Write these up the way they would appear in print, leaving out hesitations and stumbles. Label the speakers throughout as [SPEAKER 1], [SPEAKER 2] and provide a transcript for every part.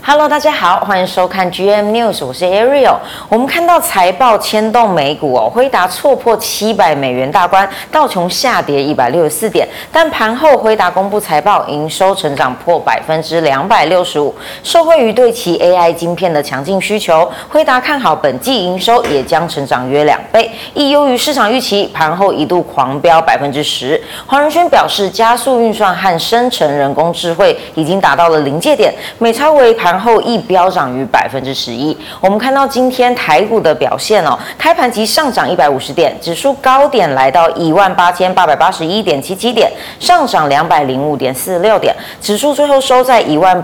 [SPEAKER 1] Hello， 大家好，欢迎收看 GM News， 我是 Ariel。我们看到财报牵动美股哦，辉达挫破$700大关，道琼下跌164点，但盘后辉达公布财报，营收成长破265%，受惠于对其 AI 晶片的强劲需求，辉达看好本季营收也将成长约2倍，亦优于市场预期，盘后一度狂飙10%。黄仁勋表示，加速运算和生成人工智慧已经达到了临界点，美超微盘后亦飙涨逾11%。我们看到今天台股的表现哦，开盘即上涨150点，指数高点来到18881.77点，上涨205.46点，指数最后收在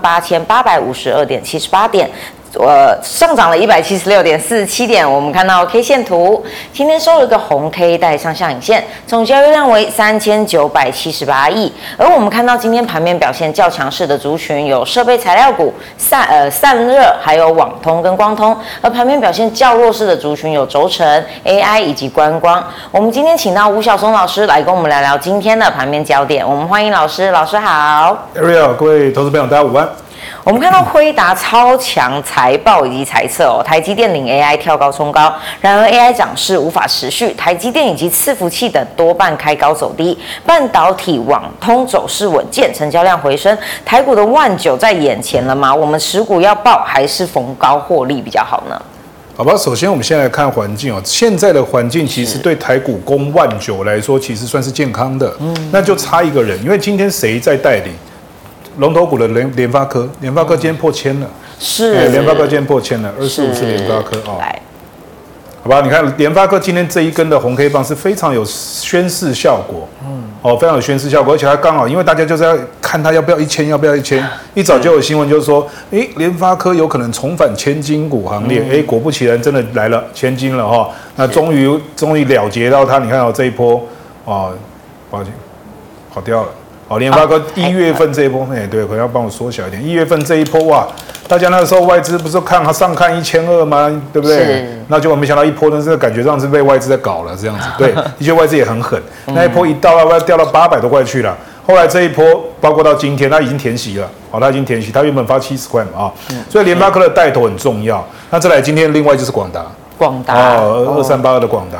[SPEAKER 1] 18852.78点。上涨了176.47点。我们看到 K 线图，今天收了一个红 K 带上下影线，总交易量为3978亿。而我们看到今天盘面表现较强势的族群有设备材料股、散热，还有网通跟光通。而盘面表现较弱势的族群有轴承、AI 以及观光。我们今天请到吴晓松老师来跟我们聊聊今天的盘面焦点。我们欢迎老师，老师好。
[SPEAKER 2] Ariel， 各位投资朋友，大家午安。
[SPEAKER 1] 我们看到辉达超强财报以及财测哦，台积电领 AI 跳高冲高，然而 AI 涨势无法持续，台积电以及伺服器等多半开高走低，半导体网通走势稳健，成交量回升，台股的19000在眼前了吗？我们持股要抱还是逢高获利比较好呢？
[SPEAKER 2] 好吧，首先我们先来看环境哦。现在的环境其实对台股攻19000来说，其实算是健康的。那就差一个人，因为今天谁在带领？龙头股的联发科，联发科今天破1000了，
[SPEAKER 1] 是
[SPEAKER 2] 联发科今天破1000了，25是联发科哦。好吧，你看联发科今天这一根的红 K 棒是非常有宣示效果，非常有宣示效果，而且它刚好，因为大家就是要看它要不要1000，要不要1000，一早就有新闻就是说，联发科有可能重返千金股行列，果不其然，真的来了千金了哈，那终于了结到它，你看这一波哦，抱歉，跑掉了。联发科1月份这一波，对，可能要帮我缩小一点。1月份这一波哇，大家那个时候外资不是看1200吗？对不对？那结果没想到一波呢，是感觉上是被外资在搞了这样子。对，的确外资也很狠。那一波一到要掉到800多块去了。后来这一波，包括到今天，它已经填息了。它已经填息，它原本发70块嘛所以联发科的带头很重要。那再来，今天另外就是广达，2382的广达，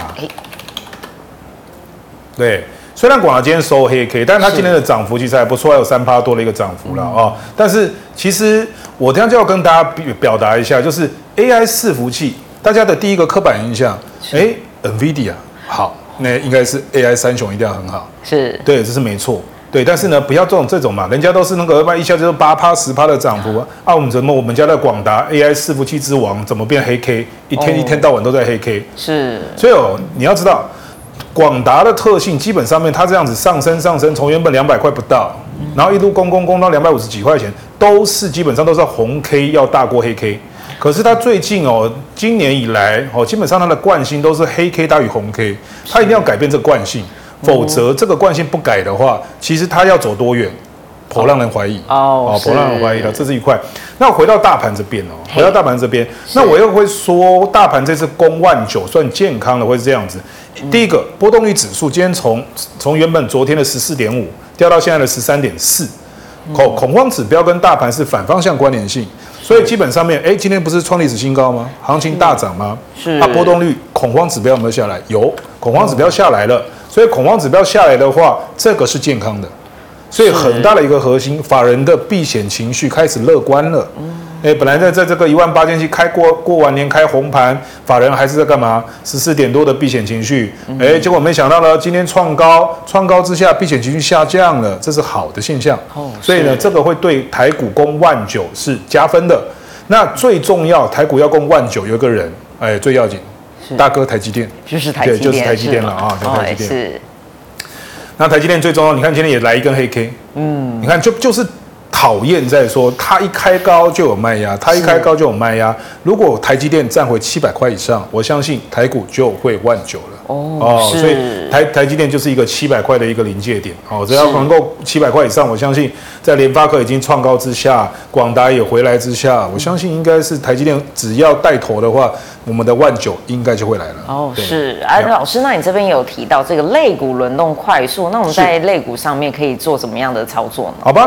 [SPEAKER 2] 对。虽然广达今天收黑 K， 但是它今天的涨幅其实还不错，还有3%多的一个涨幅了但是其实我等一下就要跟大家表达一下，就是 AI 伺服器，大家的第一个刻板印象，NVIDIA 好，那应该是 AI 三雄一定要很好，
[SPEAKER 1] 是对，
[SPEAKER 2] 这是没错。对，但是呢，不要这种嘛，人家都是那个一下就是8%、10%的涨幅我们家的广达 AI 伺服器之王怎么变黑 K？ 一天到晚都在黑 K，
[SPEAKER 1] 是，
[SPEAKER 2] 所以你要知道。广达的特性基本上面，它这样子上升，从原本200块不到，然后一路攻到250几块钱，基本上都是红 K 要大过黑 K。可是它最近今年以来基本上它的惯性都是黑 K 大于红 K， 它一定要改变这个惯性，否则这个惯性不改的话，其实它要走多远，颇让人怀疑颇让人怀疑了，这是一块。那回到大盘这边那我又会说，大盘这次攻19000算健康的，会是这样子。第一个波动率指数今天从原本昨天的14.5掉到现在的13.4，恐慌指标跟大盘是反方向关联性，所以基本上面今天不是创历史新高吗？行情大涨吗？
[SPEAKER 1] 是。
[SPEAKER 2] 波动率恐慌指标有没有下来？有，恐慌指标下来了，所以恐慌指标下来的话，这个是健康的。所以很大的一个核心，法人的避险情绪开始乐观了。本来在这个18000去开过完年开红盘，法人还是在干嘛？14点多的避险情绪，结果没想到呢，今天创高之下，避险情绪下降了，这是好的现象。所以呢，这个会对台股攻19000是加分的。那最重要，台股要攻19000，有一个人，最要紧，大哥台积电，
[SPEAKER 1] 就是台积电
[SPEAKER 2] 了台积电
[SPEAKER 1] 是。
[SPEAKER 2] 那台积电最重要，你看今天也来一根黑 K，你看就是讨厌在说它一开高就有卖压，如果台积电站回700块以上，我相信台股就会19000了。所以台积电就是一个700块的一个临界点。只要能够700块以上，我相信在联发科已经创高之下，广达也回来之下，我相信应该是台积电只要带头的话，我们的19000应该就会来了。
[SPEAKER 1] 是。老师，那你这边有提到这个类股轮动快速，那我们在类股上面可以做怎么样的操作呢？
[SPEAKER 2] 好吧。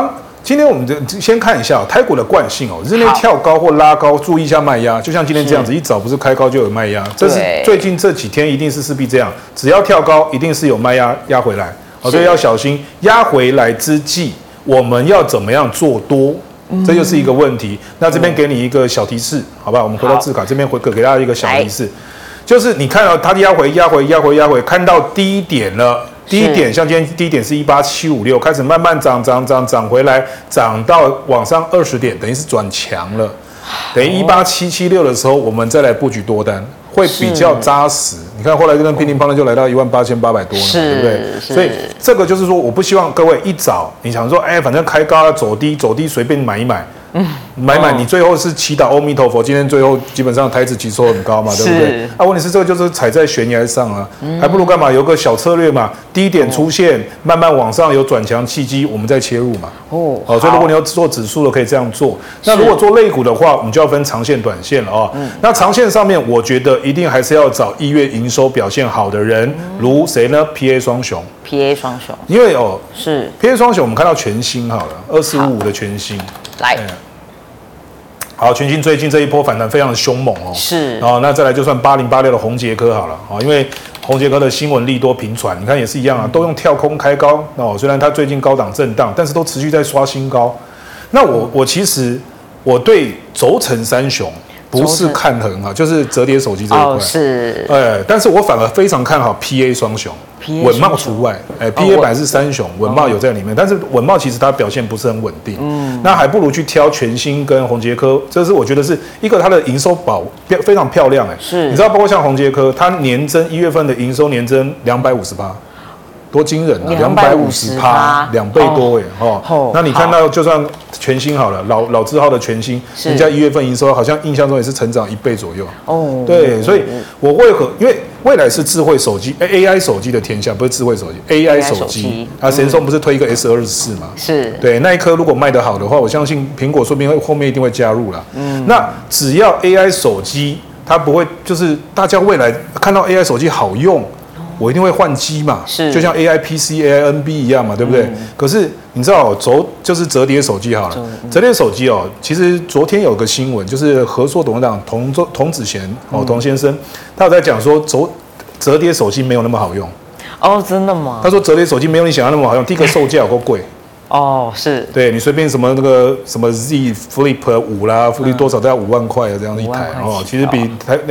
[SPEAKER 2] 今天我们先看一下台股的惯性哦，日内跳高或拉高，注意一下卖压，就像今天这样子，一早不是开高就有卖压，这是最近这几天一定是势必这样，只要跳高一定是有卖压压回来，所以要小心压回来之际，我们要怎么样做多？这就是一个问题。那这边给你一个小提示，好吧？我们回到字卡这边给大家一个小提示，就是你看到它压回，看到低点了。第一点，像今天第一点是18756，开始慢慢涨回来，涨到往上20点，等于是转强了。等于18776的时候，我们再来布局多单，会比较扎实。你看后来跟乒乓就来到18800多了，对不对？所以这个就是说，我不希望各位一早你想说，反正开高要走低随便买一买。买，你最后是祈祷阿弥陀佛。今天最后基本上台指期收很高嘛，对不对？问题是这个就是踩在悬崖上啊，还不如干嘛？有个小策略嘛，低点出现，慢慢往上有转强契机，我们再切入嘛。所以如果你要做指数的，可以这样做。那如果做类股的话，我们就要分长线、短线了哦。那长线上面，我觉得一定还是要找1月营收表现好的人，如谁呢 ？PA 双雄。因为是 PA 双雄，我们看到全新好了，2455的全新来。好，全新最近这一波反弹非常的凶猛哦，是那再来就算8086的宏捷科好了因为宏捷科的新闻利多频传，你看也是一样啊，都用跳空开高虽然它最近高档震荡，但是都持续在刷新高。那我其实我对轴承三雄不是看很好，就是折叠手机这一块是但是我反而非常看好 PA 双雄。稳懋除外，PA 本来是三雄，稳懋有在里面，但是稳懋其实它表现不是很稳定，那还不如去挑全新跟宏捷科，这是我觉得是一个它的营收非常漂亮是，你知道包括像宏捷科，它年增1月份的营收年增250%。多惊人啊！250%，2倍多那你看到就算全新好了，老字号的全新，人家1月份营收好像印象中也是成长1倍左右。对，所以我因为未来是智慧手机 AI 手机的天下，不是智慧手机 AI 手机神送不是推一个 S24嘛？是，对，那一颗如果卖得好的话，我相信苹果说不定后面一定会加入啦。那只要 AI 手机，它不会就是大家未来看到 AI 手机好用。我一定会换机嘛，就像 AI PC、AI NB 一样嘛，对不对？可是你知道就是折叠手机好了，折叠手机其实昨天有个新闻，就是和硕董事长童子贤童先生，他有在讲说折叠手机没有那么好用。
[SPEAKER 1] 真的吗？
[SPEAKER 2] 他说折叠手机没有你想象那么好用，第一个售价有够贵。是对你随便什么什么 Z Flip 5啦，Flip 多少都要5万块这样一台其实比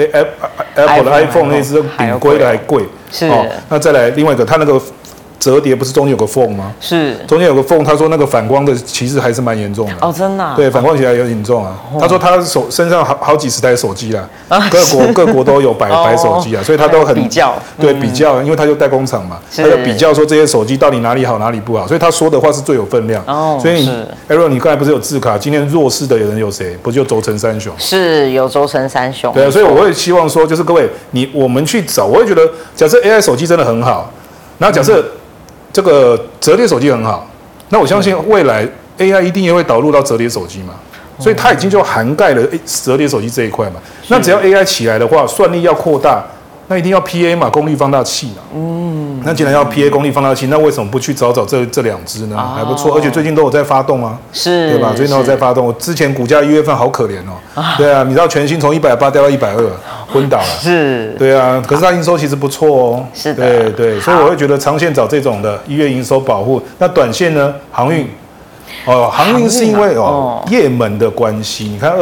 [SPEAKER 2] Apple 的 iPhone 那只顶规的还贵。是那再来另外一个，它那个折叠不是中间有个缝吗？是中间有个缝，他说那个反光的其实还是蛮严重的。真的？对，反光起来有点严重啊。他说他身上好几十台手机啦，各国都有摆手机啊，所以他都很比较。对，比较，因为他就代工厂嘛，他就比较说这些手机到底哪里好哪里不好，所以他说的话是最有分量。所以Aaron，你刚才不是有字卡？今天弱势的人有谁？不就轴承三雄？是有轴承三雄。对啊，所以我会希望说，就是各位我们去找，我会觉得，假设 AI 手机真的很好，然后假设这个折叠手机很好，那我相信未来 AI 一定也会导入到折叠手机嘛，所以它已经就涵盖了折叠手机这一块嘛。那只要 AI 起来的话，算力要扩大，那一定要 PA 嘛，功率放大器嘛。那既然要 PA 功率放大器，那为什么不去找这两只呢？还不错，而且最近都有在发动啊，是，对吧？最近都有在发动。我之前股价1月份好可怜对啊，你知道全新从180掉到120，昏倒了。是，对啊，可是它营收其实不错是的，对，所以我会觉得长线找这种的1月营收保护。那短线呢，航运。航运是因为业门的关系，你看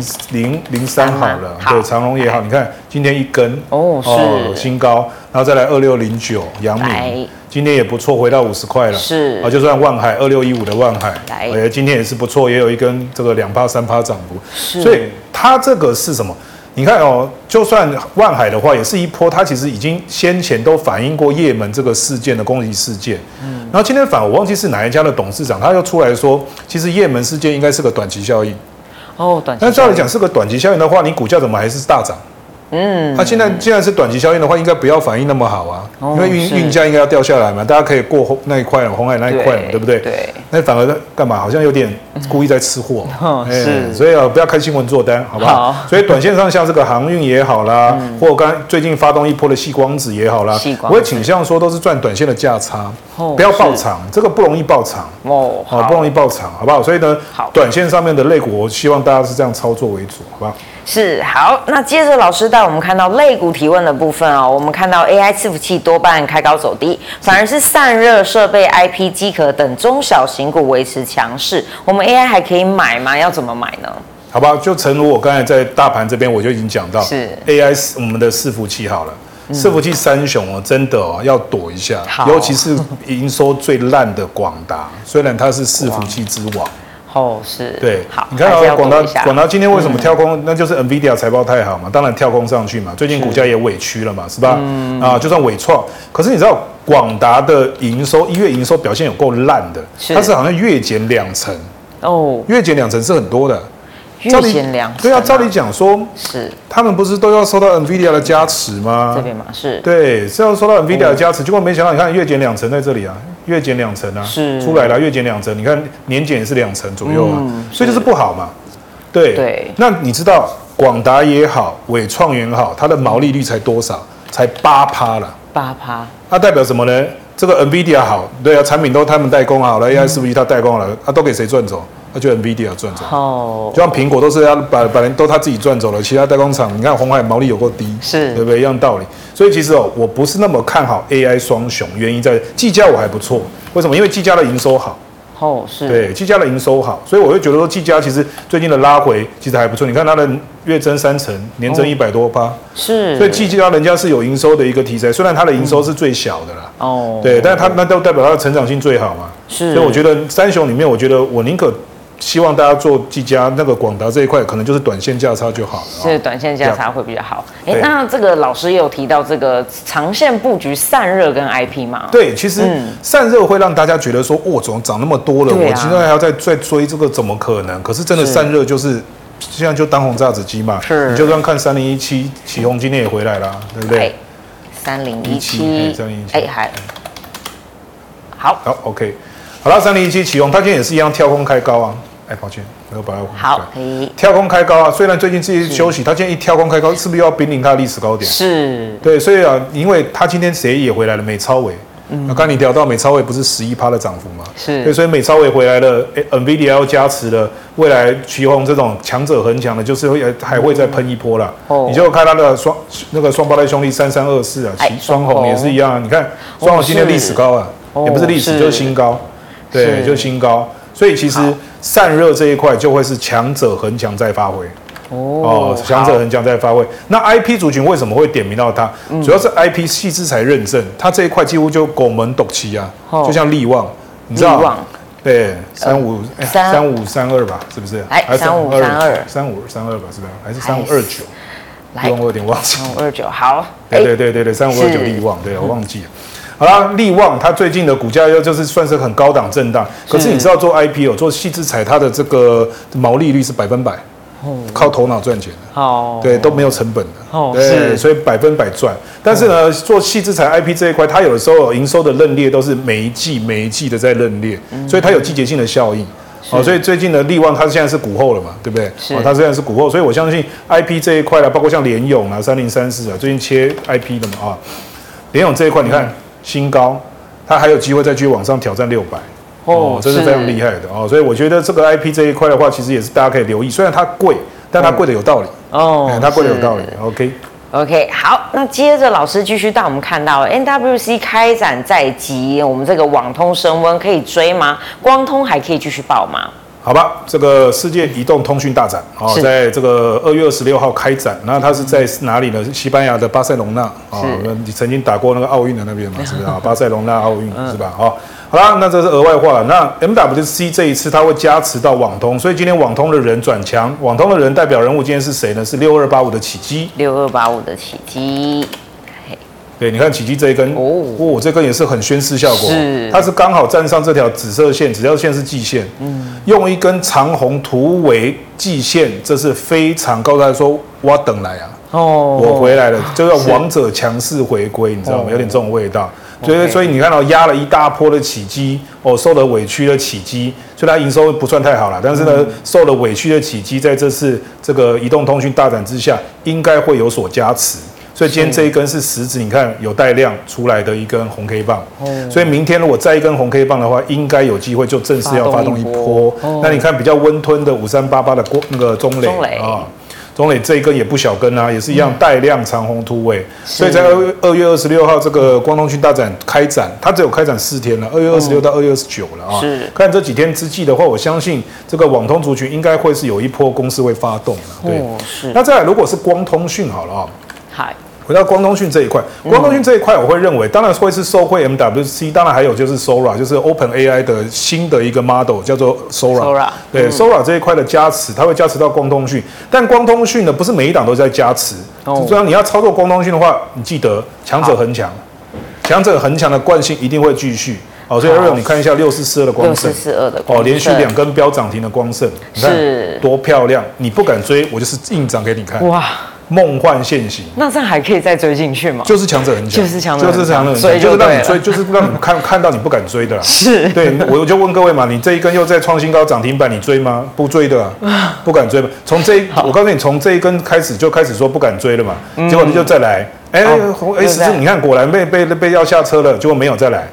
[SPEAKER 2] 26003好了，对，长荣也好，你看今天一根新高，然后再来2609阳明，今天也不错，回到50块了，是就算万海2615的万海，今天也是不错，也有一根这个2%、3%涨幅，所以它这个是什么？你看就算万海的话，也是一波，它其实已经先前都反映过业门这个事件的攻击事件。然后今天我忘记是哪一家的董事长，他又出来说，其实业门事件应该是个短期效应。短期。但照理讲是个短期效应的话，你股价怎么还是大涨？它现在既然是短期效应的话，应该不要反应那么好啊，因为运价应该要掉下来嘛，大家可以过那一块红海那一块嘛，对不对？对。 那反而干嘛？好像有点故意在吃货，
[SPEAKER 1] 是，
[SPEAKER 2] 所以不要看新闻做单，好不好？所以短线上像这个航运也好啦，或刚最近发动一波的矽光子也好啦，我会倾向说都是赚短线的价差，不要爆长，这个不容易爆长不容易爆长，好不好？所以呢，短线上面的类股，我希望大家是这样操作为主，好不好？
[SPEAKER 1] 是好，那接着老师带我们看到类股提问的部分哦，我们看到 AI 伺服器多半开高走低，反而是散热设备、IP 机壳等中小型股维持强势。我们 AI 还可以买吗？要怎么买呢？
[SPEAKER 2] 好吧，就诚如我刚才在大盘这边我就已经讲到，
[SPEAKER 1] 是
[SPEAKER 2] AI 我们的伺服器好了。伺服器三雄哦，真的要躲一下，尤其是营收最烂的广达，虽然它是伺服器之王。
[SPEAKER 1] 是
[SPEAKER 2] 对，
[SPEAKER 1] 好，
[SPEAKER 2] 你看广达今天为什么跳空？那就是 NVIDIA 财报太好嘛，当然跳空上去嘛。最近股价也委屈了嘛，是吧？就算伟创，可是你知道广达的营收1月营收表现有够烂的，它是好像月减2%哦，月减2%是很多的。
[SPEAKER 1] 月减2%，
[SPEAKER 2] 对啊，照理讲说，
[SPEAKER 1] 是
[SPEAKER 2] 他们不是都要受到 NVIDIA 的加持吗？
[SPEAKER 1] 这边嘛是，
[SPEAKER 2] 对，是要受到 NVIDIA 的加持，结果没想到，你看月减2%在这里啊，月减2%啊，
[SPEAKER 1] 是
[SPEAKER 2] 出来了，月减2%，你看年减也是2%左右啊，所以就是不好嘛。对，那你知道广达也好，伟创也好，它的毛利率才多少？才8%了。
[SPEAKER 1] 8%，
[SPEAKER 2] 那代表什么呢？这个 NVIDIA 好，对啊，产品都他们代工好了 ，AI 伺服器它代工好了，都给谁赚走？那就 NVIDIA 赚走，就像苹果都是要把人都他自己赚走了，其他代工厂你看鸿海毛利有够低，
[SPEAKER 1] 是
[SPEAKER 2] 对不对？一样道理。所以其实我不是那么看好 AI 双雄，原因在技嘉我还不错，为什么？因为技嘉的营收好。
[SPEAKER 1] 是，
[SPEAKER 2] 对，技嘉的营收好，所以我会觉得说技嘉其实最近的拉回其实还不错。你看它的月增3%，年增100多%，
[SPEAKER 1] 是，
[SPEAKER 2] 所以技嘉人家是有营收的一个题材，虽然它的营收是最小的啦，对，但是它那都代表它的成长性最好嘛，
[SPEAKER 1] 是，
[SPEAKER 2] 所以我觉得三雄里面，我觉得我宁可希望大家做技嘉那个广达这一块，可能就是短线价差就好了。
[SPEAKER 1] 是短线价差会比较好。那这个老师也有提到这个长线布局散热跟 IP 嘛？
[SPEAKER 2] 对，其实散热会让大家觉得说，怎么涨那么多了？我现在还要再追这个，怎么可能？可是真的散热就是现在就当红炸子鸡嘛。
[SPEAKER 1] 是，
[SPEAKER 2] 你就算看3017启宏今天也回来了，对不对
[SPEAKER 1] ？3017，还好
[SPEAKER 2] ，OK。好了，3017启宏，它今天也是一样跳空开高啊。抱歉，没有把它
[SPEAKER 1] 好，可以
[SPEAKER 2] 跳空开高啊。虽然最近自己休息，它今天一跳空开高，是不是又要濒临它的历史高点？
[SPEAKER 1] 是，
[SPEAKER 2] 对，所以啊，因为它今天谁也回来了，美超微。那刚你聊到美超微不是11%的涨幅嘛？
[SPEAKER 1] 是，
[SPEAKER 2] 对，所以美超微回来了，NVIDIA 要加持了，未来启宏这种强者恒强的，就是还会再喷一波啦。你就看它的双胞胎兄弟3324啊，双红也是一样啊。你看双红今天历史高啊，也不是历史，就是新高。对，就是新高。所以其实散热这一块就会是强者恒强在发挥。强者恒强在发挥。那 IP 族群为什么会点名到它？主要是 IP 矽智财认证，它这一块几乎就拱门斗旗啊，就像力旺，你知道？对，3532吧，是不是？
[SPEAKER 1] 来3532吧，
[SPEAKER 2] 是不是？还是3529？力旺我有点忘记。
[SPEAKER 1] 3529，好。
[SPEAKER 2] 对，3529力旺，对我忘记了。好啦，力旺它最近的股价就是算是很高档震荡，可是你知道做 IP 做矽智财，它的这个毛利率是100%，靠头脑赚钱的，对，都没有成本的，对，所以100%赚。但是呢，做矽智财 IP 这一块，它有的时候营收的认列都是每一季的在认列，所以它有季节性的效应。所以最近的力旺它现在是股后了嘛，对不对？它现在是股后，所以我相信 IP 这一块啦，包括像联咏啊、3034啊，最近切 IP 的嘛联咏这一块你看。新高，它还有机会再继续往上挑战600，这是非常厉害的所以我觉得这个 IP 这一块的话，其实也是大家可以留意，虽然它贵，但它贵的有道理它贵的有道理。
[SPEAKER 1] OK， 好，那接着老师继续带我们看到 NWC 开展在即，我们这个网通升温可以追吗？光通还可以继续报吗？
[SPEAKER 2] 好吧，这个世界移动通讯大展在这个2月26号开展，那它是在哪里呢？西班牙的巴塞隆纳你曾经打过那个奥运的那边嘛，是不是巴塞隆纳奥运是吧？好啦，那这是额外话了。那 MWC 这一次它会加持到网通，所以今天网通的人转强，网通的人代表人物今天是谁呢？是6285的启基
[SPEAKER 1] ，6285的启基。
[SPEAKER 2] 对，你看启基这一根，这根也是很宣示效果，它是刚好站上这条紫色线，紫色线是季线，用一根长红突围季线，这是非常告诉大家说，我等来啊，我回来了，就叫王者强势回归，你知道吗？有点这种味道。 所以你看到压了一大波的起基，受了委屈的起基，所以它营收不算太好了，但是呢，受了委屈的起基，在这次这个移动通讯大展之下，应该会有所加持。所以今天这一根是实质，你看有带量出来的一根红 K 棒，所以明天如果再一根红 K 棒的话，应该有机会就正式要发动一波。那你看比较温吞的5388的那个中磊啊，中磊这一根也不小根啊，也是一样带量长红突围。所以在2月26号这个光通讯大展开展，它只有开展4天了，2月26到2月29了啊。看这几天之际的话，我相信这个网通族群应该会是有一波公司会发动的。对，那再来如果是光通讯好了啊。
[SPEAKER 1] 嗨。
[SPEAKER 2] 回到光通讯这一块，光通讯这一块，我会认为，当然会是受惠 MWC， 当然还有就是 Sora， 就是 OpenAI 的新的一个 model 叫做 Sora。对，Sora 这一块的加持，它会加持到光通讯，但光通讯呢，不是每一档都在加持。所以你要操作光通讯的话，你记得强者恒强，强者恒强的惯性一定会继续。所以 Ariel 你看一下6442的光盛，6442的光盛连续2根标涨停的光盛，你看多漂亮！你不敢追，我就是硬涨给你看。哇！梦幻现形，
[SPEAKER 1] 那这样还可以再追进去吗？
[SPEAKER 2] 就是强者恒强，
[SPEAKER 1] 就是强者恒强，
[SPEAKER 2] 就是让你追，就是让你看到你不敢追的啦。
[SPEAKER 1] 是，
[SPEAKER 2] 对，我就问各位嘛，你这一根又在创新高涨停板，你追吗？不追的啊，不敢追嘛。我告诉你，从这一根开始就开始说不敢追了嘛，结果你就再来，14，你看果然被要下车了，结果没有再来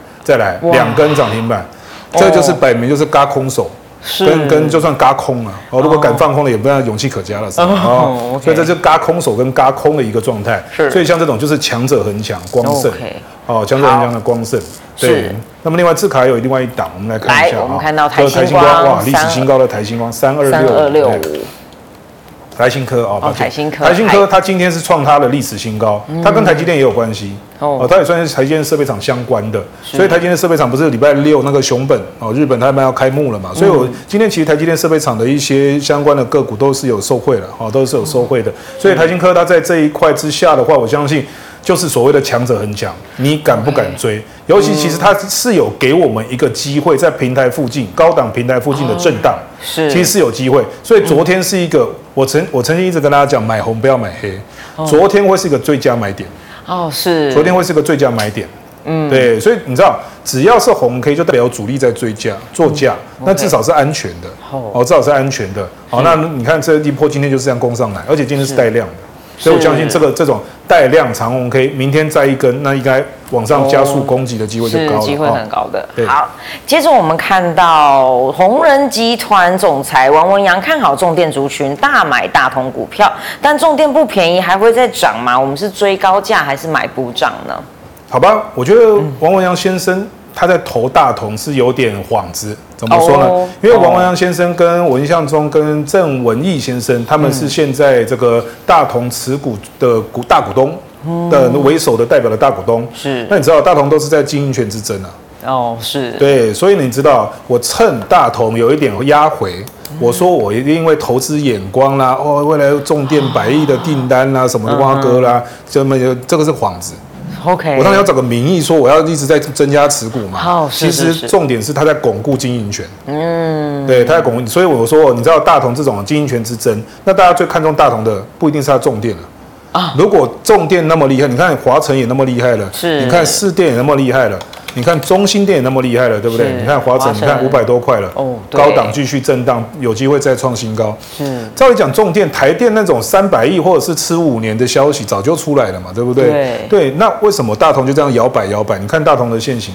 [SPEAKER 2] 2根涨停板，这就是摆明就是嘎空手。跟就算嘎空了如果敢放空的也不要勇气可嘉了所以这就嘎空手跟嘎空的一个状态。所以像这种就是强者恒强光盛强者恒强的光盛。对，那么另外字卡还有另外一档，我们来看一下
[SPEAKER 1] 我们看到台新光
[SPEAKER 2] 哇，历史新高的台新光3265。台新科
[SPEAKER 1] 台新
[SPEAKER 2] 科它今天是创它的历史新高，它跟台积电也有关系它也算是台积电设备厂相关的，所以台积电设备厂不是礼拜6那个熊本日本他们要开幕了嘛，所以我今天其实台积电设备厂的一些相关的个股都是有受惠的都是有受惠的，所以台新科它在这一块之下的话，我相信就是所谓的强者恒强，你敢不敢追？尤其其实它是有给我们一个机会，在平台附近高档平台附近的震荡，其实是有机会。所以昨天是一个我曾经一直跟大家讲，买红不要买黑，昨天会是一个最佳买点。
[SPEAKER 1] 是。昨
[SPEAKER 2] 天会是个最佳买点。对，所以你知道，只要是红 K 就代表主力在追价做价，那至少是安全的。至少是安全的。那你看这一波今天就是这样攻上来，而且今天是带量的。所以我相信这种带量长红 K， 明天再一根，那应该往上加速攻击的机会就高了，
[SPEAKER 1] 机会很高的。好，接着我们看到宏仁集团总裁王文洋看好重电族群，大买大同股票，但重电不便宜，还会再涨吗？我们是追高价还是买补涨呢？
[SPEAKER 2] 好吧，我觉得王文洋先生他在投大同是有点幌子，怎么说呢？因为王文洋先生跟我印象中跟郑文义先生，他们是现在这个大同持股的大股东的为首的代表的大股东。是，那你知道大同都是在经营权之争啊。
[SPEAKER 1] 是。对，
[SPEAKER 2] 所以你知道，我趁大同有一点压回，我说我一定因为投资眼光啦，未来重电100亿的订单啦，什么的挖哥啦，这个是幌子。
[SPEAKER 1] OK，
[SPEAKER 2] 我当然要找个名义说我要一直在增加持股嘛。其实重点是他在巩固经营权。对，他在巩固。所以我说，你知道大同这种经营权之争，那大家最看重大同的不一定是他重电了如果重电那么厉害，你看华城也那么厉害了，你看市电也那么厉害了。你看中兴电也那么厉害了，对不对？你看华城，你看500多块了，高档继续震荡，有机会再创新高。照理讲，重电、台电那种300亿或者是吃5年的消息早就出来了嘛，对不对？对，那为什么大同就这样摇摆？你看大同的线型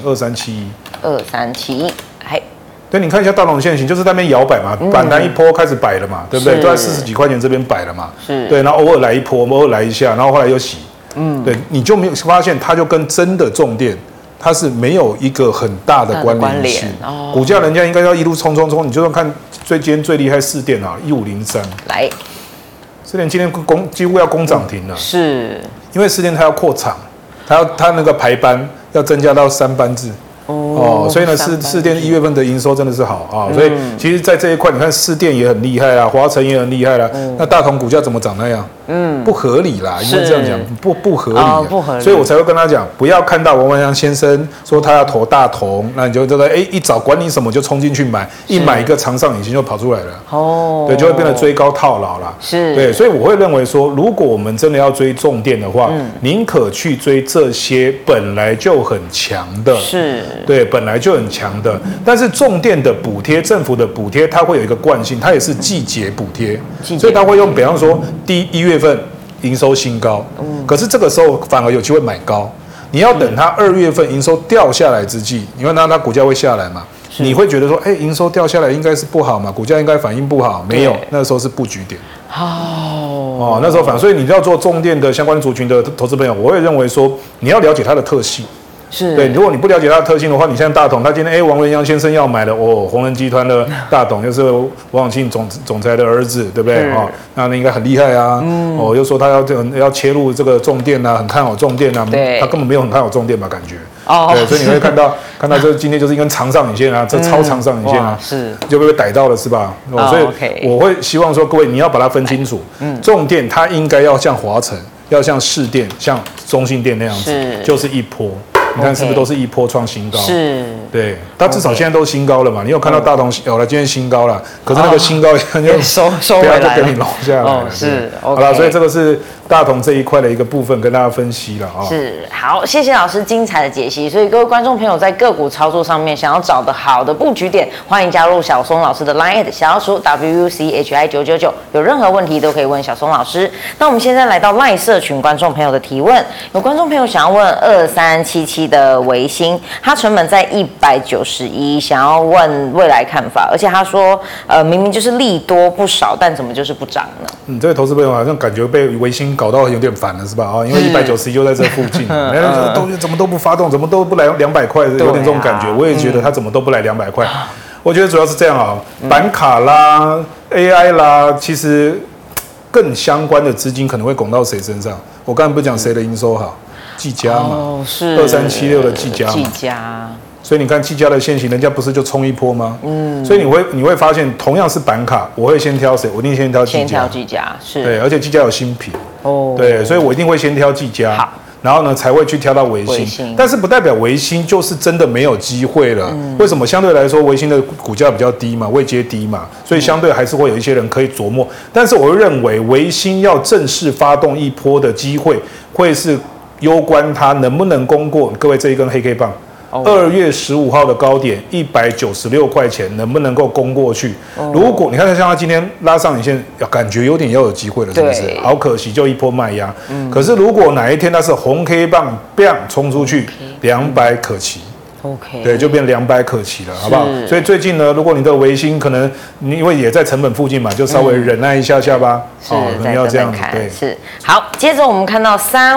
[SPEAKER 2] 2371，对，你看一下大同的线型，就是在那边摇摆嘛，反弹一波开始摆了嘛，对不对？都在40几块钱这边摆了嘛，对，然后偶尔来一波，偶尔来一下，然后后来又洗，对，你就没有发现它就跟真的重电。它是没有一个很大的关联性，股价人家应该要一路冲，你就算看今天最厉害市电1503，市电今天几乎要攻涨停了，是因为市电它要扩厂，它那个排班要增加到3班制。所以呢，市电1月份的营收真的是好所以其实，在这一块，你看市电也很厉害啦，华城也很厉害啦，那大同股价怎么涨那样？ 不合理啦，因为这样讲不合理啊，
[SPEAKER 1] 不合理，
[SPEAKER 2] 所以我才会跟他讲，不要看到王文洋先生说他要投大同，那你就这个一早管你什么就冲进去买，一买一个长上影线就跑出来了，对，就会变得追高套牢啦，对，所以我会认为说，如果我们真的要追重电的话，宁可去追这些本来就很强的，对，本来就很强的，但是重电的补贴，政府的补贴，它会有一个惯性，它也是季节补贴，所以它会用，比方说1月份营收新高，可是这个时候反而有机会买高，你要等它2月份营收掉下来之际，因为它股价会下来嘛，你会觉得说，营收掉下来应该是不好嘛，股价应该反应不好，没有，那时候是布局点。那时候反，所以你要做重电的相关族群的投资朋友，我会认为说，你要了解它的特性。对，如果你不了解它的特性的话，你像大同，他今天王文洋先生要买的宏仁集团的大同，又是王永庆总裁的儿子，对不对？那应该很厉害啊。又说他要切入这个重电啊，很看好重电啊。他根本没有很看好重电吧？感觉。对，所以你会看到这今天就是一根长上影线啊，这超长上影线啊，就被逮到了是吧？所以我会希望说，各位你要把它分清楚。重电它应该要像华城，要像市电、像中信电那样子，就是一波。你看是不是都是一波创新高？对，它至少现在都新高了嘛。你有看到大同有了，今天新高了，可是那个新高就
[SPEAKER 1] 收回来了，
[SPEAKER 2] 就给你搂下来了。好了，所以这个是大同这一块的一个部分跟大家分析了啊。
[SPEAKER 1] 好，谢谢老师精彩的解析。所以各位观众朋友在个股操作上面想要找的好的布局点，欢迎加入小松老师的 LINE@ 小老鼠 WUCHI999，有任何问题都可以问小松老师。那我们现在来到 LINE 社群观众朋友的提问，有观众朋友想要问2377的微星，他成本在191，想要问未来看法，而且他说，明明就是利多不少，但怎么就是不涨呢？
[SPEAKER 2] 这位投资朋友好像感觉被微星搞到有点烦了，是吧？因为191就在这附近，怎么都不发动，怎么都不来200块，有点这种感觉。我也觉得他怎么都不来200块。我觉得主要是这样啊，板卡啦、AI 啦，其实更相关的资金可能会拱到谁身上？我刚才不是讲谁的营收好？技嘉嘛，2376的技嘉嘛，所以你看技嘉的现行，人家不是就冲一波吗？所以你会发现，同样是板卡，我会先挑谁？我一定先挑技嘉，对，而且技嘉有新品，对，所以我一定会先挑技嘉，然后呢才会去挑到微星，但是不代表微星就是真的没有机会了。为什么？相对来说，微星的股价比较低嘛，位阶低嘛，所以相对还是会有一些人可以琢磨。但是我会认为，微星要正式发动一波的机会，会是攸关它能不能攻过各位这一根黑 K 棒，2月15号的高点196块钱能不能够攻过去？如果你看像它今天拉上影线，感觉有点要有机会了，是不是？好可惜，就一波卖压。可是如果哪一天它是红 K 棒 ，bang 冲出去，200可期。对，就变200可期了，好不好？所以最近呢，如果你的微星可能你因为也在成本附近嘛，就稍微忍耐一下下吧。可能要这样子。对，
[SPEAKER 1] 好。接着我们看到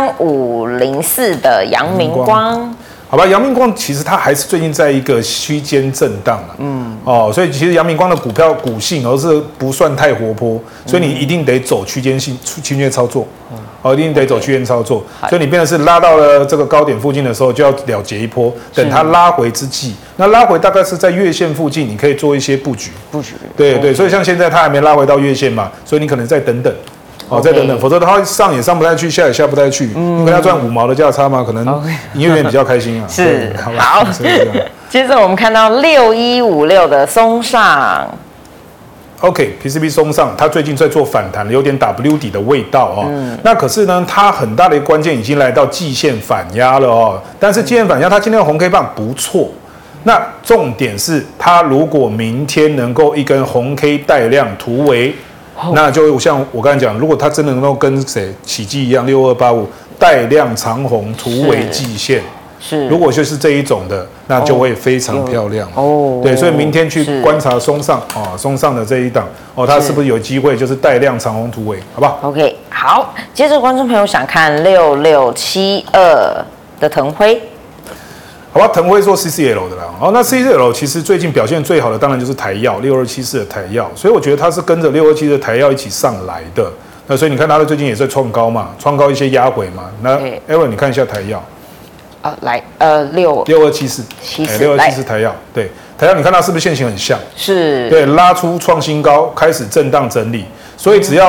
[SPEAKER 1] 3504的阳明光。
[SPEAKER 2] 好吧，阳明光其实它还是最近在一个区间震荡了，所以其实阳明光的股性而是不算太活泼，所以你一定得走区间操作，一定得走区间操作，所以你变成是拉到了这个高点附近的时候就要了结一波，等它拉回之际，那拉回大概是在月线附近，你可以做一些布局，对，所以像现在它还没拉回到月线嘛，所以你可能再等等。再等等，否则它上也上不太去，下也下不太去，因为它赚5毛的价差嘛，可能营业员比较开心啊。
[SPEAKER 1] 好。接着我们看到6156的松上。
[SPEAKER 2] PCB 松上，它最近在做反弹，有点 W 底的味道那可是呢，它很大的一个关键已经来到季线反压了但是季线反压，它今天的红 K 棒不错。那重点是，它如果明天能够一根红 K 带量突围。那就像我刚才讲，如果它真的能够跟启基一样，6285带量长红突围季线，如果就是这一种的，那就会非常漂亮对，所以明天去观察松上的这一档它是不是有机会就是带量长红突围，好不好
[SPEAKER 1] ？OK， 好。接着观众朋友想看6672的腾辉。
[SPEAKER 2] 好吧，腾辉做 CCL 的啦。那 CCL 其实最近表现最好的当然就是台药6274的台药，所以我觉得它是跟着6274的台药一起上来的。那所以你看它的最近也在创高嘛，创高一些压回嘛。那 Aaron 你看一下台药。
[SPEAKER 1] 来
[SPEAKER 2] 6274台药，对，台药你看它是不是线型很像？
[SPEAKER 1] 是。
[SPEAKER 2] 对，拉出创新高，开始震荡整理，所以只要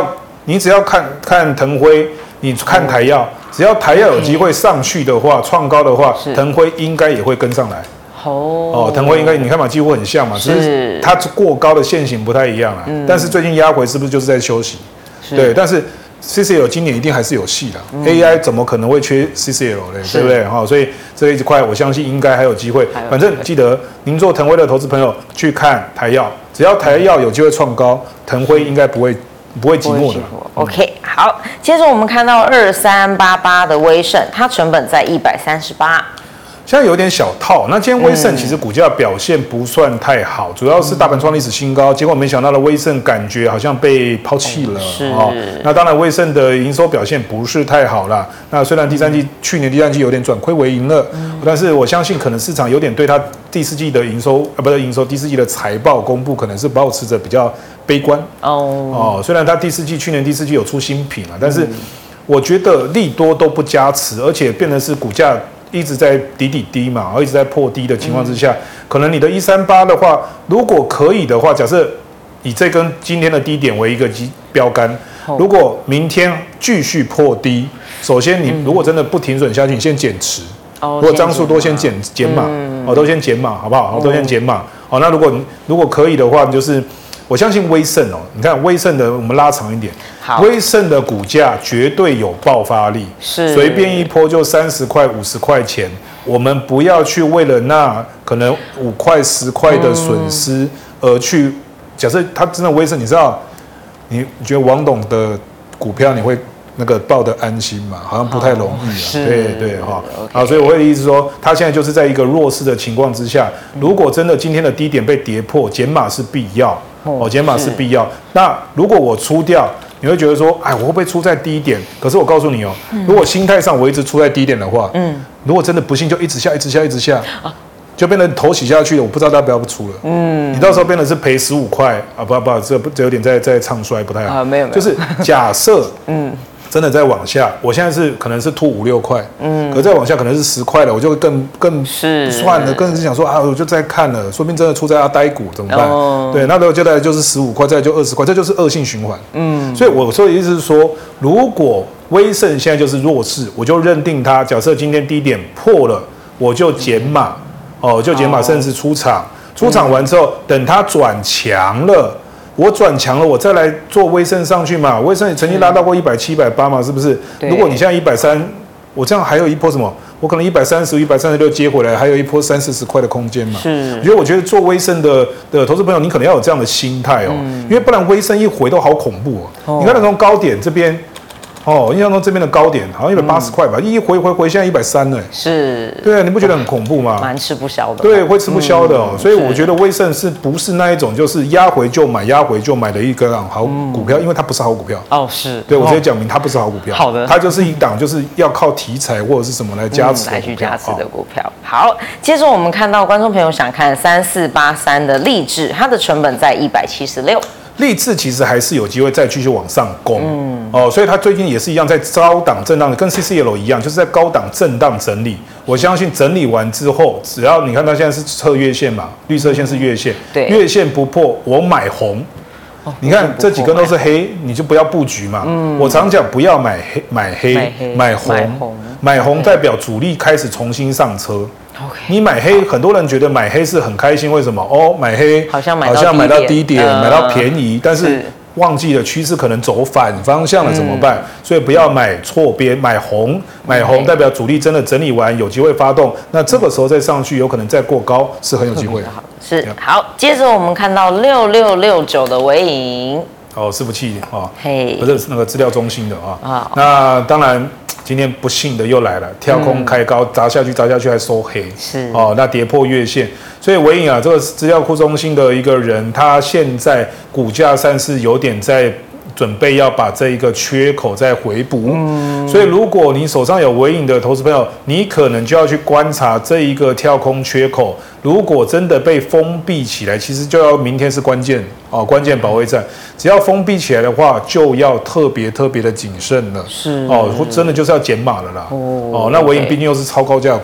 [SPEAKER 2] 你只要看腾辉，你看台药，只要台药有机会上去的话，创高的话，腾辉应该也会跟上来。腾辉应该你看嘛，几乎很像嘛，只是它过高的线型不太一样啦。但是最近压回是不是就是在休息？对，但是 CCL 今年一定还是有戏的，AI 怎么可能会缺 CCL 呢？对不对？所以这一块我相信应该还有机会。反正记得您做腾辉的投资朋友去看台药，只要台药有机会创高，腾辉应该不会寂寞的。
[SPEAKER 1] OK， 好，接着我们看到2388的威盛，它成本在138。
[SPEAKER 2] 现在有点小套，那今天威盛其实股价表现不算太好，主要是大盘创历史新高，结果没想到的威盛感觉好像被抛弃了那当然威盛的营收表现不是太好啦，那虽然去年第三季有点转亏为盈了，但是我相信可能市场有点对它第四季的第四季的财报公布可能是保持着比较悲观虽然它去年第四季有出新品但是我觉得利多都不加持，而且变成是股价一直在低嘛，一直在破低的情况之下，可能你的138的话，如果可以的话，假设以这根今天的低点为一个标杆，如果明天继续破低，首先你如果真的不停损下去，你先减持，如果张数多先减码，都先减码，好不好？都先减码。那如果可以的话，就是我相信威盛你看威盛的，我们拉长一点，威盛的股价绝对有爆发力，随便一波就30块、50块钱，我们不要去为了那可能5块、10块的损失而去。假设他真的威盛，你知道，你觉得王董的股票你会那个抱得安心嘛？好像不太容易对所以我的意思是说，他现在就是在一个弱势的情况之下，如果真的今天的低点被跌破，减码是必要。减码是必要。那如果我出掉，你会觉得说，我会不会出在低点？可是我告诉你如果心态上我一直出在低点的话，如果真的不幸就一直下，就变成头洗下去了，我不知道要不要出了。你到时候变成是赔15块这有点在唱衰，不太好。没有，就是假设真的再往下，我现在可能是吐5、6块，可再往下可能是10块了，我就会更算了，更是想说我就再看了，说不定真的出在阿呆股怎么办？对，那如果就再来就是15块，再来就20块，这就是恶性循环。所以我说的意思是说，如果威盛现在就是弱势，我就认定它，假设今天低点破了，我就减码，甚至出场完之后，等它转强了。我转强了，我再来做威盛上去嘛。威盛也曾经拉到过170、180嘛，是不是？如果你现在130，我这样还有一波什么？我可能130、136接回来，还有一波30、40块的空间嘛。我觉得做威盛的投资朋友，你可能要有这样的心态因为不然威盛一回都好恐怖你看那从高点这边。印象中这边的高点好像180块吧，一回现在130了。对啊，你不觉得很恐怖吗？
[SPEAKER 1] 蛮吃不消的。
[SPEAKER 2] 对，会吃不消的所以我觉得威盛不是那一种就是压回就买的一个好股票，因为它不是好股票。对，我直接讲明它不是好股票。
[SPEAKER 1] 好的，
[SPEAKER 2] 它就是一档就是要靠题材或者是什么来加持
[SPEAKER 1] 来去加持的股票。好，接着我们看到观众朋友想看3483的励志，它的成本在176。
[SPEAKER 2] 励志其实还是有机会再继续往上攻，所以它最近也是一样在高档震荡，跟 CCL 一样，就是在高档震荡整理。我相信整理完之后，只要你看它现在是测月线嘛，绿色线是月线，月线不破，我买红。你看这几根都是黑，你就不要布局嘛。我常讲不要买黑，买红代表主力开始重新上车。你买黑，很多人觉得买黑是很开心，为什么？买黑好像买到低点，买到便宜，但是忘记了趋势可能走反方向了，怎么办？所以不要买错边，买红代表主力真的整理完有机会发动，那这个时候再上去，有可能再过高是很有机会的。
[SPEAKER 1] 好，接着我们看到6669的微影，
[SPEAKER 2] 伺服器不是那个资料中心的那当然。今天不幸的又来了，跳空开高，砸下去还收黑，那跌破月线，所以微影这个资料库中心的一个人，他现在股价上是有点在准备要把这一个缺口再回补，所以如果你手上有微影的投资朋友，你可能就要去观察这一个跳空缺口，如果真的被封闭起来，其实就要明天是关键保卫战，只要封闭起来的话，就要特别的谨慎了，真的就是要减码了啦，那微影毕竟又是超高价股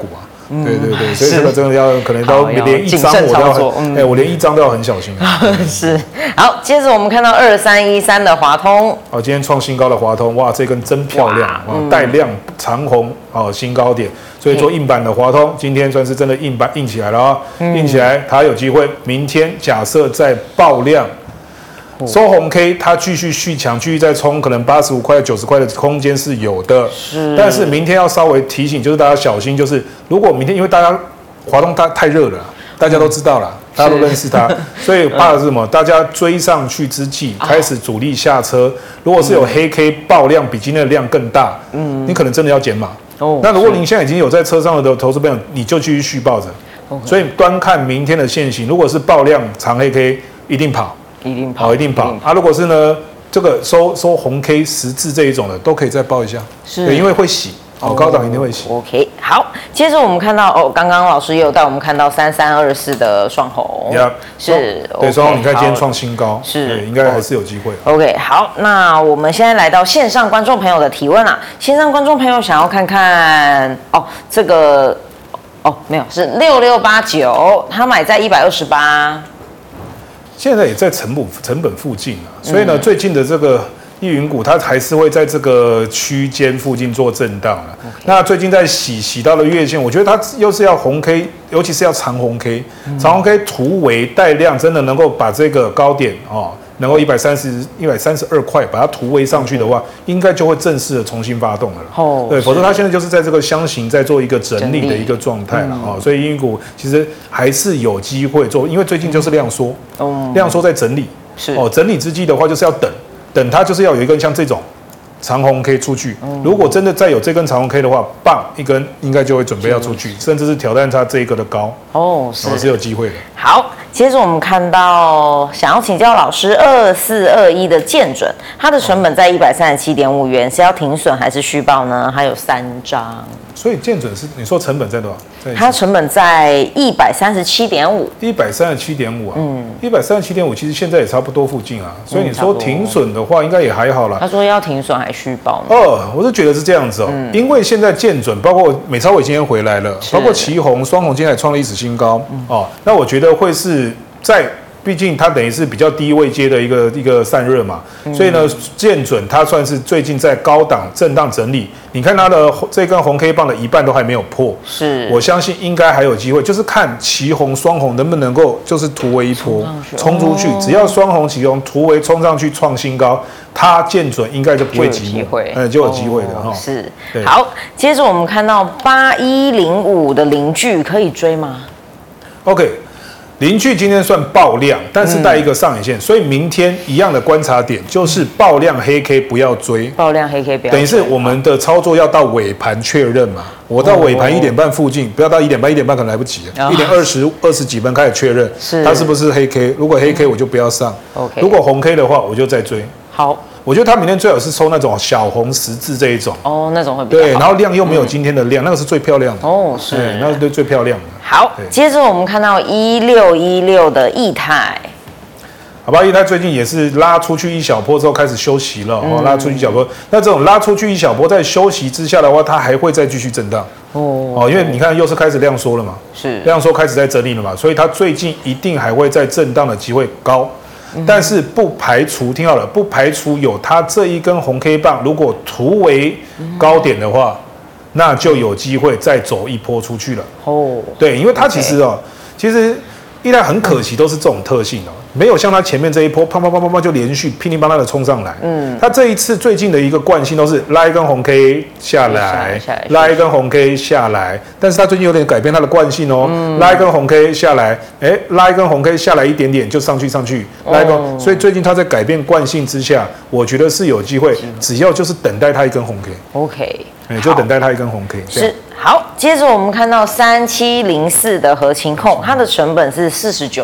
[SPEAKER 2] 对对对，所以这个真的要可能都连一张我都要我连一张都要很小心啊。
[SPEAKER 1] 是，好，接着我们看到2313的华通，
[SPEAKER 2] 今天创新高的华通，哇，这根真漂亮，带量长红，新高点。所以做硬板的华通，今天算是真的硬板硬起来了硬起来，它有机会明天假设再爆量。收红 K， 它继续续强，继续再冲，可能85块、90块的空间是有的。但是明天要稍微提醒，就是大家小心，就是如果明天因为大家华东它太热了，大家都知道了，大家都认识它，所以怕的是什么？大家追上去之际，开始主力下车。如果是有黑 K 爆量比今天的量更大，你可能真的要减码。那如果您现在已经有在车上的投资朋友，你就继续续抱着。所以端看明天的现形，如果是爆量长黑 K， 一定跑。一定跑如果是呢，这个收红 K 十字这一种的，都可以再报一下，对，因为会洗，高档一定会洗。
[SPEAKER 1] OK， 好，接着我们看到刚刚老师也有带我们看到3324的双红，是，
[SPEAKER 2] 对，双红你看今天创新高，是，应该还是有机会。
[SPEAKER 1] OK， 好，那我们现在来到线上观众朋友的提问线上观众朋友想要看看这个没有，是6689，他买在128。
[SPEAKER 2] 现在也在成本附近所以呢，最近的这个易云股它还是会在这个区间附近做震荡那最近在洗到了月线，我觉得它又是要红 K， 尤其是要长红 K，长红 K 突围带量，真的能够把这个高点能够132块把它突围上去的话，应该就会正式的重新发动了对，否则它现在就是在这个箱型在做一个整理的一个状态了所以英语股其实还是有机会做，因为最近就是量缩，量缩在整理，整理之际的话就是要等它就是要有一根像这种长红 K 出去，如果真的再有这根长红 K 的话，棒一根应该就会准备要出去，甚至是挑战它这一个的高是有机会的。
[SPEAKER 1] 好，接着我们看到想要请教老师2421的建准，它的成本在137.5元，是要停损还是续报呢？还有3张。
[SPEAKER 2] 所以建准是你说成本在多少？
[SPEAKER 1] 它成本在137.5。
[SPEAKER 2] 137.5137.5其实现在也差不多附近所以你说停损的话，应该也还好啦。
[SPEAKER 1] 他说要停损还续报呢？
[SPEAKER 2] 我是觉得是这样子因为现在建准包括美超伟今天回来了，包括旗宏、双红今天也创了历史新高那我觉得会是在。毕竟它等于是比较低位阶的一个散热嘛，所以呢，建准它算是最近在高档震荡整理。你看它的这根红 K 棒的一半都还没有破，我相信应该还有机会，就是看旗宏、双红能不能够就是突围一波冲出去。只要双红、旗宏突围冲上去创新高，它建准应该就不会寂寞，就有机会的
[SPEAKER 1] 是，好，接着我们看到8105的凌巨可以追吗
[SPEAKER 2] ？OK。凌巨今天算爆量，但是带一个上影线，所以明天一样的观察点就是爆量黑 K 不要追，
[SPEAKER 1] 爆量黑 K 不要追，
[SPEAKER 2] 等于是我们的操作要到尾盘确认嘛。我到尾盘1点半附近，不要到1点半，1点半可能来不及，1点20几分开始确认，它是不是黑 K？ 如果黑 K 我就不要上，如果红 K 的话我就再追。
[SPEAKER 1] 好。
[SPEAKER 2] 我觉得它明天最好是抽那种小红十字这一种
[SPEAKER 1] 那种会比较好。
[SPEAKER 2] 对，然后量又没有今天的量，那个是最漂亮的是，那是最漂亮的。
[SPEAKER 1] 好，接着我们看到1616的易泰，
[SPEAKER 2] 好吧，易泰最近也是拉出去一小波之后开始休息了拉出去一小波，那这种拉出去一小波在休息之下的话，它还会再继续震荡因为你看又是开始量缩了嘛，量缩开始在整理了嘛，所以它最近一定还会再震荡的机会高。但是不排除，听好了，不排除有它这一根红 K 棒，如果突围高点的话，那就有机会再走一波出去了。对，因为它其实其实易泰很可惜都是这种特性没有像它前面这一波啪啪啪啪啪就连续噼里啪啦的冲上来。它这一次最近的一个惯性都是拉一根红 K 下来，拉一根红 K 下来，但是它最近有点改变它的惯性拉一根红 K 下来，拉一根红 K 下来一点点就上去，拉一根，所以最近它在改变惯性之下，我觉得是有机会，只要就是等待它一根红 K。就等待它一根红 K。
[SPEAKER 1] 是，好，接着我们看到3704的合勤控，它的成本是49.8。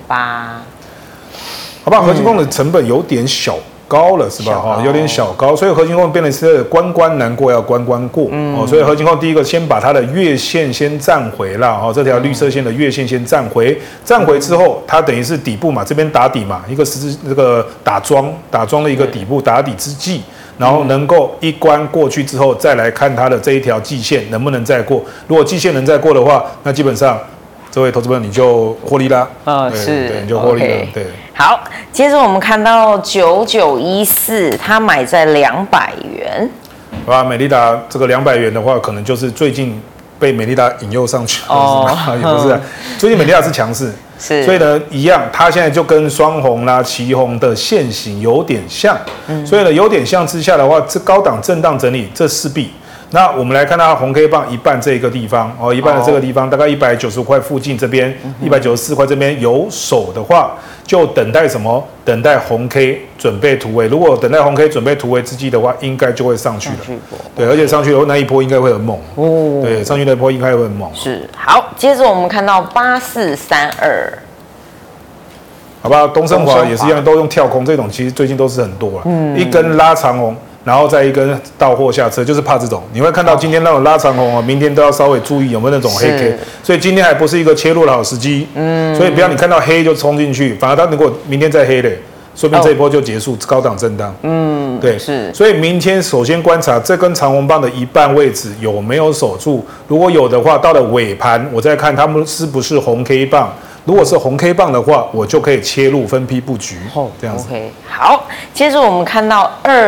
[SPEAKER 2] 好吧，合勤控的成本有点小高了，是吧？有点小高，所以合勤控变成是关关难过要关关过所以合勤控第一个先把它的月线先站回了这条绿色线的月线先站回之后，它等于是底部嘛，这边打底嘛，一个十字这个打桩的一个底部打底之际。 然后能够一关过去之后，再来看它的这一条季线能不能再过。如果季线能再过的话，那基本上这位投资朋友你就获利啦。
[SPEAKER 1] 是，
[SPEAKER 2] 对，你就获利了。Okay. 对，
[SPEAKER 1] 好，接着我们看到9914，它买在200元。
[SPEAKER 2] 好吧，美利达这个200元的话，可能就是最近被美利达引诱上去了，也不是、啊。最近美利达是强势，所以呢，一样，它现在就跟双红啦、旗红的线型有点像，所以呢，有点像之下的话，这高档震荡整理，这势必。那我们来看它红 K 棒一半这个地方一半的这个地方，大概190块附近这边，194块这边有手的话，就等待什么？等待红 K 准备突围。如果等待红 K 准备突围之际的话，应该就会上去了。对，而且上去的话那一波应该会很猛。对，上去那一波应该会很猛。
[SPEAKER 1] 是，好，接着我们看到8432。
[SPEAKER 2] 好吧，东升华也是一样，都用跳空这种，其实最近都是很多了。一根拉长红。然后再一根到货下车，就是怕这种。你会看到今天那种拉长红明天都要稍微注意有没有那种黑 K。所以今天还不是一个切入的好时机。所以不要你看到黑就冲进去，反而它如果明天再黑嘞，说不定这一波就结束高档震荡。对，是。所以明天首先观察这根长红棒的一半位置有没有守住，如果有的话，到了尾盘我再看他们是不是红 K 棒。如果是红 K 棒的话，我就可以切入分批布局，这样子。OK， 好，接着我们看到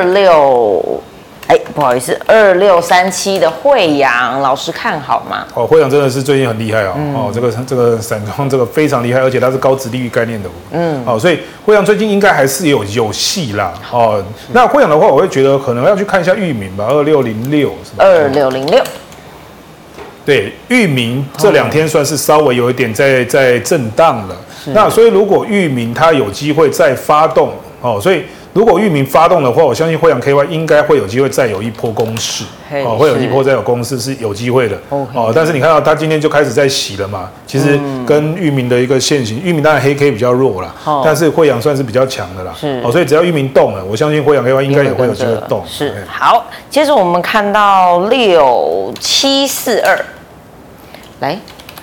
[SPEAKER 2] 2637的慧洋，老师看好吗？慧洋真的是最近很厉害这个散装这个非常厉害，而且它是高殖利率概念的所以慧洋最近应该还是有戏啦那慧洋的话，我会觉得可能要去看一下裕民吧，2606是吧？2606。对，裕民这2天算是稍微有一点在震荡了。那所以如果裕民它有机会再发动所以如果裕民发动的话，我相信慧洋 KY 应该会有机会再有一波攻势会有一波再有攻势是有机会的但是你看到它今天就开始在洗了嘛，其实跟裕民的一个线型，裕民当然黑 K 比较弱啦但是慧洋算是比较强的啦所以只要裕民动了，我相信慧洋 KY 应该也会有机会动。是，好，接着我们看到6742。来，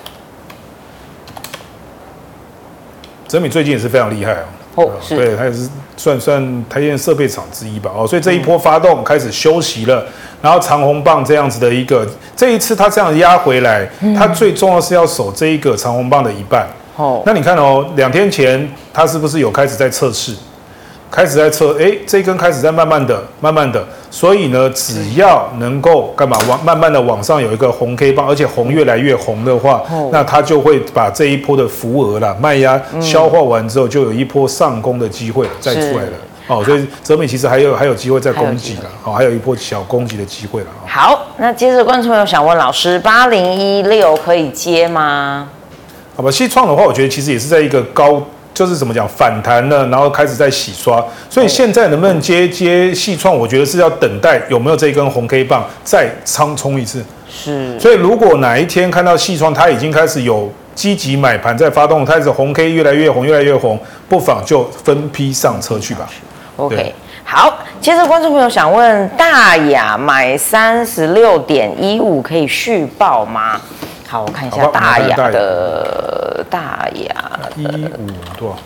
[SPEAKER 2] 泽米最近也是非常厉害是对，他也是算台积电设备厂之一吧所以这一波发动开始休息了，然后长红棒这样子的一个，这一次他这样压回来，他最重要是要守这一个长红棒的一半那你看2天前他是不是有开始在测试？开始在测，这一根开始在慢慢的，所以呢，只要能够干嘛慢慢的往上有一个红 K 棒，而且红越来越红的话，那它就会把这一波的浮额啦卖压消化完之后，就有一波上攻的机会再出来了所以泽美其实还有机会再攻击了还有一波小攻击的机会了好，那接着观众朋友想问老师，8016可以接吗？好吧，矽创的话，我觉得其实也是在一个就是怎么讲反弹了，然后开始在洗刷，所以现在能不能接矽创，我觉得是要等待有没有这一根红 K 棒再冲一次。是，所以如果哪一天看到矽创它已经开始有积极买盘在发动，开始红 K 越来越红，不妨就分批上车去吧。OK， 好，接着观众朋友想问，大雅买36.15可以续报吗？好，我看一下大雅的大雅15多少？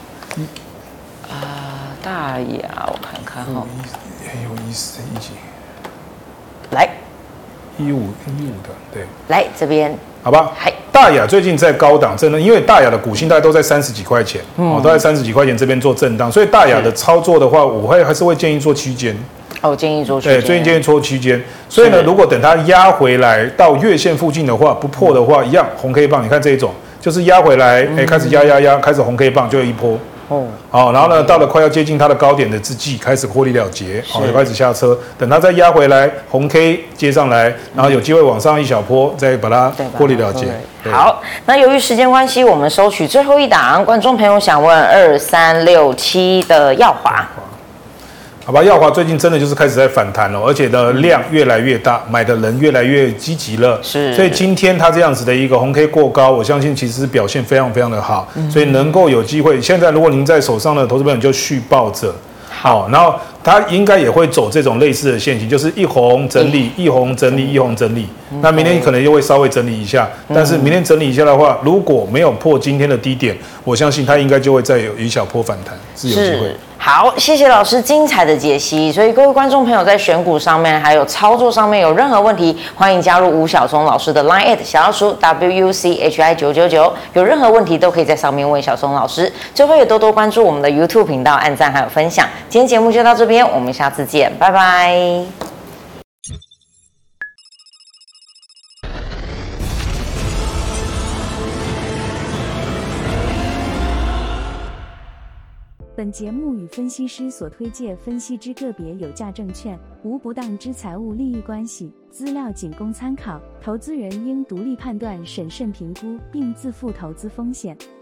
[SPEAKER 2] 大雅我看看很有意思一集。来，15的对。来这边，好吧。大雅最近在高档震荡，因为大雅的股性大概都在30几块钱，都在30几块钱这边做震荡，所以大雅的操作的话，我还是会建议做区间。建议做区间，对，最近建议做区间。所以呢，如果等它压回来到月线附近的话，不破的话，一样红 K 棒。你看这一种，就是压回来，开始压，开始红 K 棒就有一波。然后呢，到了快要接近它的高点的之际，开始获利了结，就开始下车。等它再压回来，红 K 接上来，然后有机会往上一小波，再把它获利了结。好，那由于时间关系，我们收取最后一档。观众朋友想问2367的耀华。好吧，耀华最近真的就是开始在反弹了，而且呢量越来越大，买的人越来越积极了。是，所以今天它这样子的一个红 K 过高，我相信其实表现非常非常的好，所以能够有机会。现在如果您在手上的投资朋友就续抱着。好，然后它应该也会走这种类似的线型，就是一红整理，一红整理，一红整理。那明天可能又会稍微整理一下，但是明天整理一下的话，如果没有破今天的低点，我相信它应该就会再有一小波反弹，是有机会。
[SPEAKER 1] 好，谢谢老师精彩的解析。所以各位观众朋友在选股上面还有操作上面有任何问题，欢迎加入吴晓松老师的 Line@ 小老鼠 WUCHI999，有任何问题都可以在上面问晓松老师。最后也多多关注我们的 YouTube 频道，按赞还有分享。今天节目就到这边，我们下次见，拜拜。
[SPEAKER 3] 本节目与分析师所推介分析之个别有价证券无不当之财务利益关系，资料仅供参考，投资人应独立判断、审慎评估，并自负投资风险。